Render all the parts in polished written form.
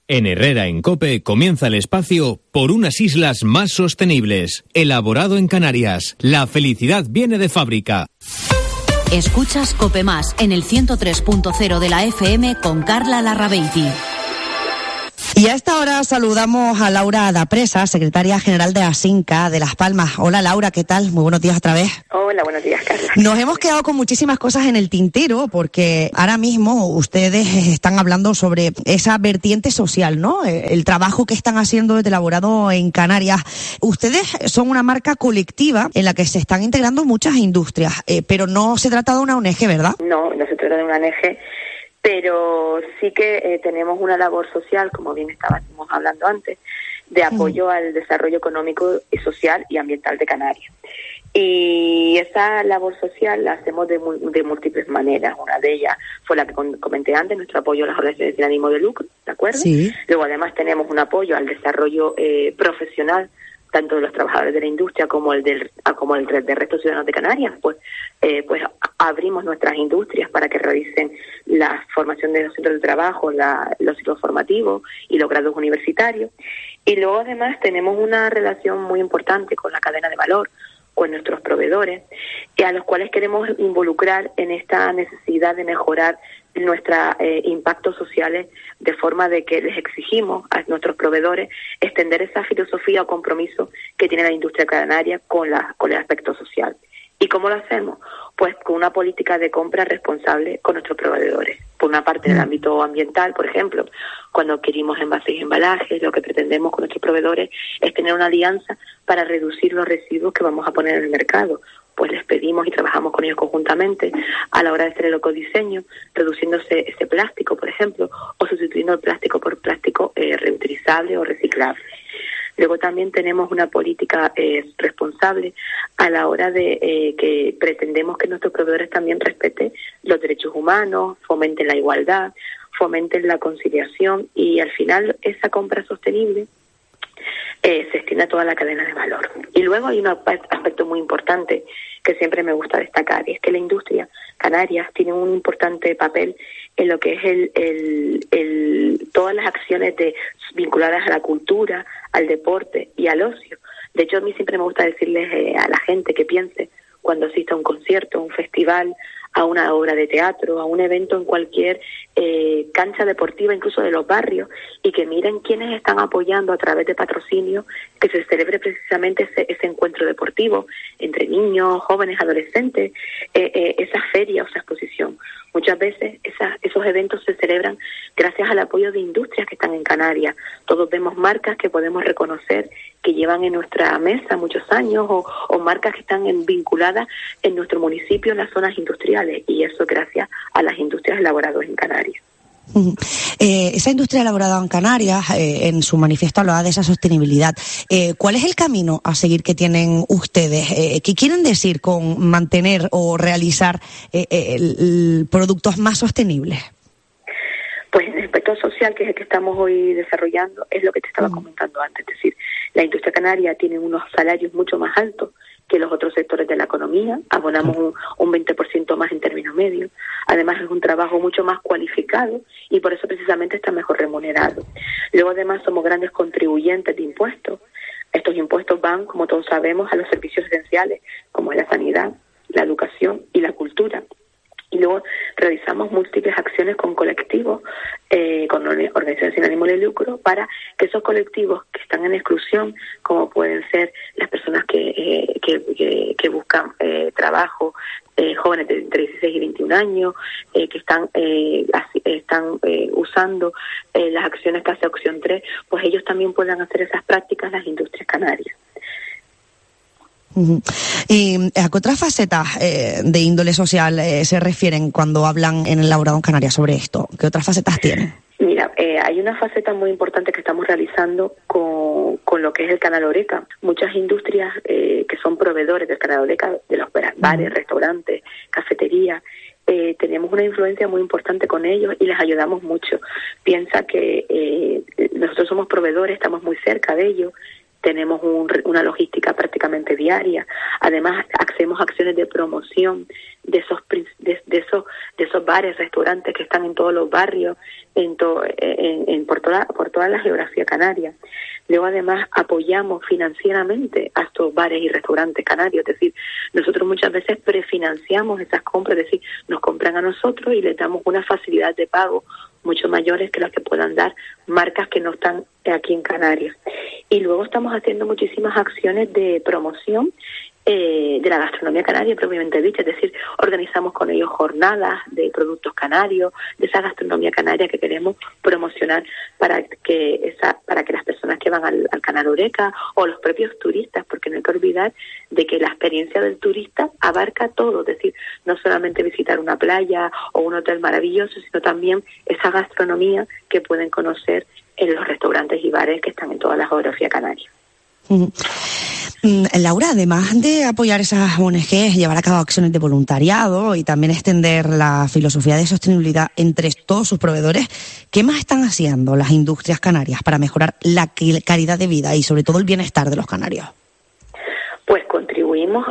En Herrera en COPE comienza el espacio por unas islas más sostenibles. Elaborado en Canarias. La felicidad viene de fábrica. Escuchas COPE Más en el 103.0 de la FM con Carla Larrabeiti. Y a esta hora saludamos a Laura Dapresa, secretaria general de ASINCA de Las Palmas. Hola Laura, ¿qué tal? Muy buenos días otra vez. Hola, buenos días, Carla. Nos hemos quedado con muchísimas cosas en el tintero porque ahora mismo ustedes están hablando sobre esa vertiente social, ¿no? El trabajo que están haciendo desde Elaborado en Canarias. Ustedes son una marca colectiva en la que se están integrando muchas industrias, pero no se trata de una ONG, ¿verdad? No se trata de una ONG. Pero sí que tenemos una labor social, como bien estábamos hablando antes, de apoyo al desarrollo económico, social y ambiental de Canarias. Y esa labor social la hacemos de múltiples maneras. Una de ellas fue la que comenté antes, nuestro apoyo a las organizaciones sin ánimo de lucro, ¿de acuerdo? Sí. Luego además tenemos un apoyo al desarrollo profesional, tanto de los trabajadores de la industria como el del resto de ciudadanos de Canarias, pues abrimos nuestras industrias para que realicen la formación de los centros de trabajo, los ciclos formativos y los grados universitarios. Y luego además tenemos una relación muy importante con la cadena de valor, con nuestros proveedores, y a los cuales queremos involucrar en esta necesidad de mejorar nuestros impactos sociales, de forma de que les exigimos a nuestros proveedores extender esa filosofía o compromiso que tiene la industria canaria con el aspecto social. ¿Y cómo lo hacemos? Pues con una política de compra responsable con nuestros proveedores. Por una parte, en el ámbito ambiental, por ejemplo, cuando adquirimos envases y embalajes, lo que pretendemos con nuestros proveedores es tener una alianza para reducir los residuos que vamos a poner en el mercado. Pues les pedimos y trabajamos con ellos conjuntamente a la hora de hacer el ecodiseño, reduciéndose ese plástico, por ejemplo, o sustituyendo el plástico por plástico reutilizable o reciclable. Luego también tenemos una política responsable a la hora de que pretendemos que nuestros proveedores también respeten los derechos humanos, fomenten la igualdad, fomenten la conciliación, y al final esa compra sostenible se extiende a toda la cadena de valor. Y luego hay un aspecto muy importante que siempre me gusta destacar, y es que la industria canaria tiene un importante papel en lo que es todas las acciones vinculadas a la cultura, al deporte y al ocio. De hecho, a mí siempre me gusta decirles a la gente que piense cuando asista a un concierto, a un festival, a una obra de teatro, a un evento en cualquier cancha deportiva, incluso de los barrios, y que miren quiénes están apoyando a través de patrocinio que se celebre precisamente ese encuentro deportivo entre niños, jóvenes, adolescentes, esa feria o esa exposición. Muchas veces esos eventos se celebran gracias al apoyo de industrias que están en Canarias. Todos vemos marcas que podemos reconocer que llevan en nuestra mesa muchos años, o marcas que están vinculadas en nuestro municipio, en las zonas industriales, y eso gracias a las industrias elaboradas en Canarias. Esa industria elaborada en Canarias, en su manifiesto hablaba de esa sostenibilidad. ¿Cuál es el camino a seguir que tienen ustedes? ¿Qué quieren decir con mantener o realizar productos más sostenibles? Pues el aspecto social, que es el que estamos hoy desarrollando, es lo que te estaba comentando antes. Es decir, la industria canaria tiene unos salarios mucho más altos que los otros sectores de la economía, abonamos un 20% más en términos medios. Además es un trabajo mucho más cualificado y por eso precisamente está mejor remunerado. Luego además somos grandes contribuyentes de impuestos. Estos impuestos van, como todos sabemos, a los servicios esenciales como la sanidad, la educación y la cultura. Y luego realizamos múltiples acciones con colectivos, con organizaciones sin ánimo de lucro, para que esos colectivos que están en exclusión, como pueden ser las personas que buscan trabajo, jóvenes de entre 16 y 21 años, que están usando las acciones que hace Opción 3, pues ellos también puedan hacer esas prácticas las industrias canarias. ¿Y a qué otras facetas de índole social se refieren cuando hablan en Elaborado en Canarias sobre esto? ¿Qué otras facetas tienen? Mira, hay una faceta muy importante que estamos realizando con lo que es el Canal Horeca. Muchas industrias que son proveedores del Canal Horeca, de los bares, restaurantes, cafeterías, tenemos una influencia muy importante con ellos y les ayudamos mucho. Piensa que nosotros somos proveedores, estamos muy cerca de ellos, tenemos una logística prácticamente diaria. Además, hacemos acciones de promoción de esos bares, restaurantes que están en todos los barrios, por toda la geografía canaria. Luego, además, apoyamos financieramente a estos bares y restaurantes canarios. Es decir, nosotros muchas veces prefinanciamos esas compras, es decir, nos compran a nosotros y les damos una facilidad de pago mucho mayores que las que puedan dar marcas que no están aquí en Canarias. Y luego estamos haciendo muchísimas acciones de promoción de la gastronomía canaria propiamente dicha, es decir, organizamos con ellos jornadas de productos canarios, de esa gastronomía canaria que queremos promocionar para que las personas que van al Canal Oreca o los propios turistas, porque no hay que olvidar de que la experiencia del turista abarca todo, es decir, no solamente visitar una playa o un hotel maravilloso, sino también esa gastronomía que pueden conocer en los restaurantes y bares que están en toda la geografía canaria. Laura, además de apoyar esas ONGs, llevar a cabo acciones de voluntariado y también extender la filosofía de sostenibilidad entre todos sus proveedores, ¿qué más están haciendo las industrias canarias para mejorar la calidad de vida y sobre todo el bienestar de los canarios? Pues contribuimos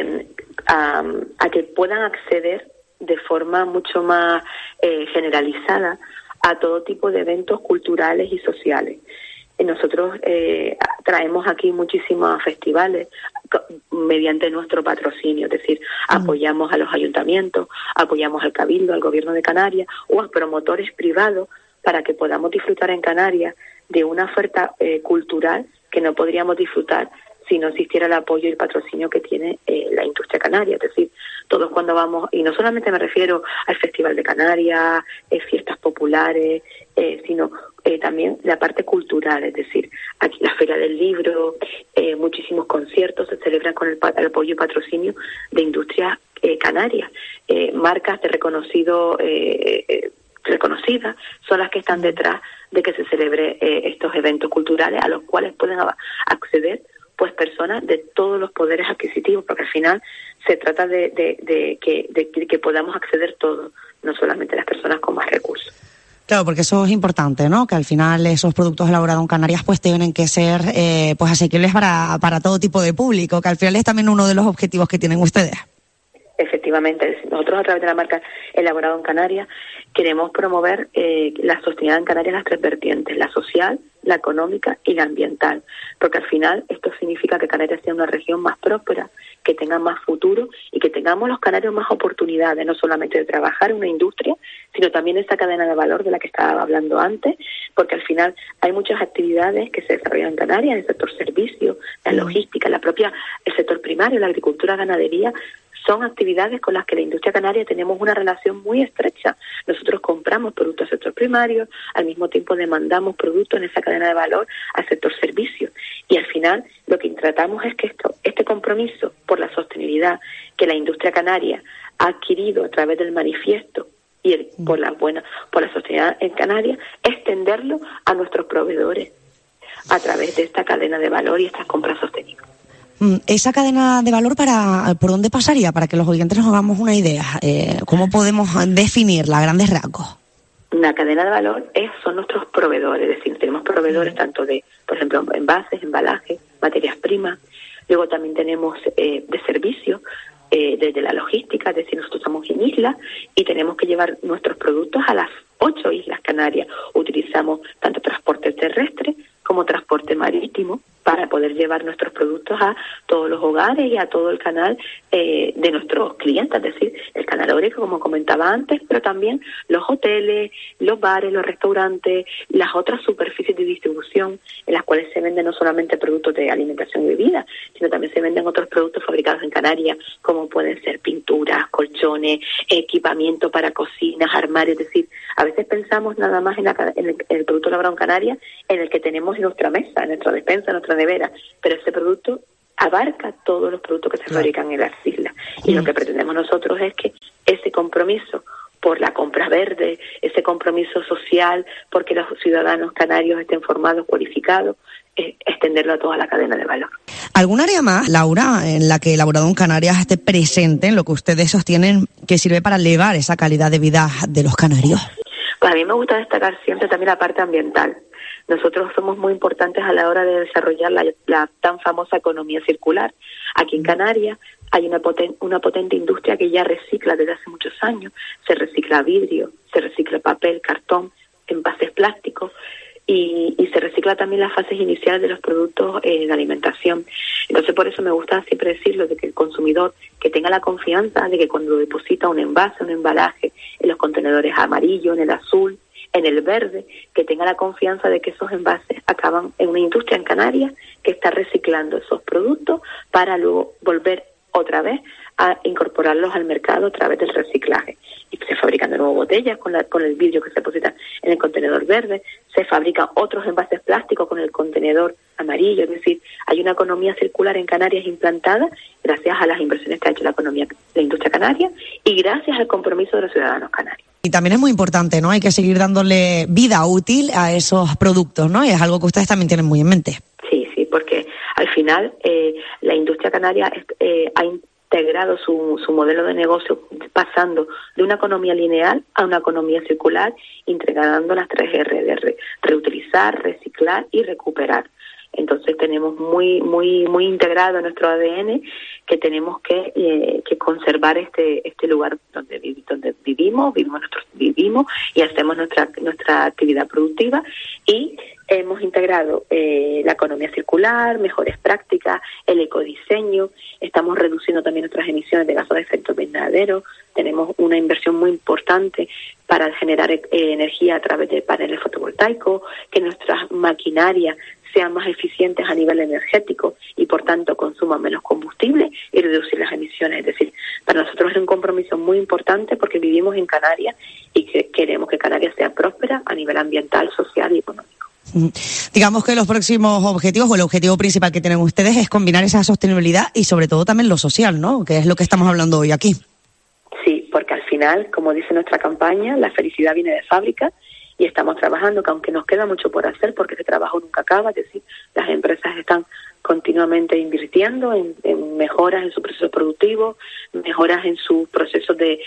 a que puedan acceder de forma mucho más generalizada a todo tipo de eventos culturales y sociales. Nosotros traemos aquí muchísimos festivales mediante nuestro patrocinio, es decir, apoyamos a los ayuntamientos, apoyamos al Cabildo, al Gobierno de Canarias o a promotores privados para que podamos disfrutar en Canarias de una oferta cultural que no podríamos disfrutar si no existiera el apoyo y el patrocinio que tiene la industria canaria. Es decir, todos cuando vamos, y no solamente me refiero al Festival de Canarias, fiestas populares, sino también la parte cultural, es decir, aquí la Feria del Libro, muchísimos conciertos se celebran con el apoyo y patrocinio de industrias canarias. Marcas de reconocidas son las que están detrás de que se celebre estos eventos culturales a los cuales pueden acceder pues personas de todos los poderes adquisitivos, porque al final se trata de que podamos acceder todos, no solamente las personas con más recursos. Claro, porque eso es importante, ¿no? Que al final esos productos elaborados en Canarias pues tienen que ser pues asequibles para todo tipo de público, que al final es también uno de los objetivos que tienen ustedes. Efectivamente, nosotros a través de la marca Elaborado en Canarias queremos promover la sostenibilidad en Canarias en las tres vertientes, la social, la económica y la ambiental, porque al final esto significa que Canarias sea una región más próspera, que tenga más futuro y que tengamos los canarios más oportunidades, no solamente de trabajar en una industria, sino también esa cadena de valor de la que estaba hablando antes, porque al final hay muchas actividades que se desarrollan en Canarias, en el sector servicios, la logística, el sector primario, la agricultura, ganadería. Son actividades con las que la industria canaria tenemos una relación muy estrecha. Nosotros compramos productos al sector primario, al mismo tiempo demandamos productos en esa cadena de valor al sector servicios. Y al final lo que tratamos es que este compromiso por la sostenibilidad que la industria canaria ha adquirido a través del manifiesto y por la sostenibilidad en Canarias, extenderlo a nuestros proveedores a través de esta cadena de valor y estas compras sostenibles. Esa cadena de valor, ¿por dónde pasaría? Para que los oyentes nos hagamos una idea. ¿Cómo podemos definirla a grandes rasgos? La cadena de valor son nuestros proveedores, es decir, tenemos proveedores tanto de, por ejemplo, envases, embalajes, materias primas. Luego también tenemos de servicios, desde la logística, es decir, nosotros estamos en islas y tenemos que llevar nuestros productos a las 8 islas Canarias. Utilizamos tanto transporte terrestre como transporte marítimo para poder llevar nuestros productos a todos los hogares y a todo el canal de nuestros clientes, es decir, el canal Oreca, como comentaba antes, pero también los hoteles, los bares, los restaurantes, las otras superficies de distribución en las cuales se venden no solamente productos de alimentación y bebida, sino también se venden otros productos fabricados en Canarias, como pueden ser pinturas, colchones, equipamiento para cocinas, armarios, es decir, a veces pensamos nada más en el producto elaborado en Canarias, en el que tenemos en nuestra mesa, en nuestra despensa, en nuestra nevera, pero ese producto abarca todos los productos que se fabrican en las islas. Y lo que pretendemos nosotros es que ese compromiso por la compra verde, ese compromiso social, porque los ciudadanos canarios estén formados, cualificados, extenderlo a toda la cadena de valor. ¿Algún área más, Laura, en la que Elaborado en Canarias esté presente en lo que ustedes sostienen que sirve para elevar esa calidad de vida de los canarios? Pues a mí me gusta destacar siempre también la parte ambiental. nosotros somos muy importantes a la hora de desarrollar la tan famosa economía circular. Aquí en Canarias hay una potente industria que ya recicla desde hace muchos años. Se recicla vidrio, se recicla papel, cartón, envases plásticos y se recicla también las fases iniciales de los productos de alimentación. Entonces, por eso me gusta siempre decirlo, de que el consumidor que tenga la confianza de que cuando deposita un envase, un embalaje en los contenedores amarillo, en el azul, en el verde, que tenga la confianza de que esos envases acaban en una industria en Canarias que está reciclando esos productos para luego volver otra vez a incorporarlos al mercado a través del reciclaje. Y se fabrican de nuevo botellas con el vidrio que se deposita en el contenedor verde, se fabrican otros envases plásticos con el contenedor amarillo. Es decir, hay una economía circular en Canarias implantada gracias a las inversiones que ha hecho la industria canaria y gracias al compromiso de los ciudadanos canarios. Y también es muy importante, ¿no? Hay que seguir dándole vida útil a esos productos, ¿no? Y es algo que ustedes también tienen muy en mente. Sí, porque al final la industria canaria ha integrado su modelo de negocio pasando de una economía lineal a una economía circular, integrando las 3 R de reutilizar, reciclar y recuperar. Entonces tenemos muy integrado en nuestro ADN que tenemos que conservar este lugar donde vivimos y hacemos nuestra actividad productiva, y hemos integrado la economía circular, mejores prácticas, el ecodiseño. Estamos reduciendo también nuestras emisiones de gases de efecto invernadero. Tenemos una inversión muy importante para generar energía a través de paneles fotovoltaicos, que nuestras maquinarias sean más eficientes a nivel energético y por tanto consuman menos combustible y reducir las emisiones. Es decir, para nosotros es un compromiso muy importante porque vivimos en Canarias y queremos que Canarias sea próspera a nivel ambiental, social y económico. Digamos que los próximos objetivos o el objetivo principal que tienen ustedes es combinar esa sostenibilidad y sobre todo también lo social, ¿no? Que es lo que estamos hablando hoy aquí. Sí, porque al final, como dice nuestra campaña, la felicidad viene de fábrica. Y estamos trabajando, que aunque nos queda mucho por hacer, porque ese trabajo nunca acaba, es decir, las empresas están continuamente invirtiendo en mejoras en su proceso productivo, mejoras en sus procesos de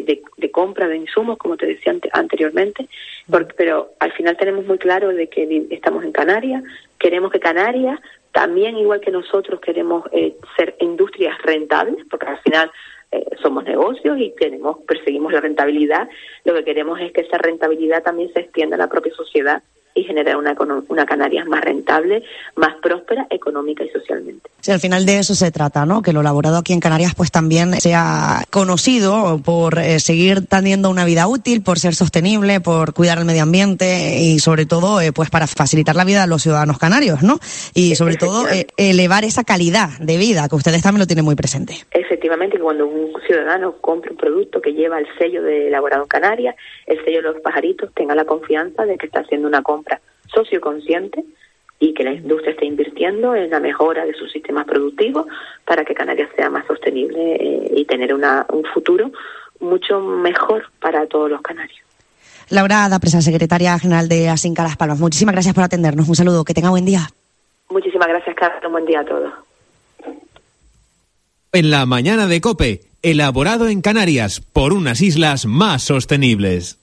compra de insumos, como te decía anteriormente, pero al final tenemos muy claro de que estamos en Canarias, queremos que Canarias, también igual que nosotros, queremos ser industrias rentables, porque al final somos negocios y perseguimos la rentabilidad. Lo que queremos es que esa rentabilidad también se extienda a la propia sociedad y generar una Canarias más rentable, más próspera, económica y socialmente. Sí, al final de eso se trata, ¿no? Que lo elaborado aquí en Canarias pues también sea conocido por seguir teniendo una vida útil, por ser sostenible, por cuidar el medio ambiente y sobre todo pues para facilitar la vida de los ciudadanos canarios, ¿no? Y sobre todo elevar esa calidad de vida, que ustedes también lo tienen muy presente. Efectivamente, cuando un ciudadano compra un producto que lleva el sello de elaborado en Canarias, el sello de los pajaritos, tenga la confianza de que está haciendo una compra socioconsciente y que la industria esté invirtiendo en la mejora de sus sistemas productivos para que Canarias sea más sostenible y tener un futuro mucho mejor para todos los canarios. Laura Dapresa, secretaria general de Asinca Las Palmas, muchísimas gracias por atendernos. Un saludo, que tenga buen día. Muchísimas gracias, Carlos. Buen día a todos. En la mañana de COPE, elaborado en Canarias por unas islas más sostenibles.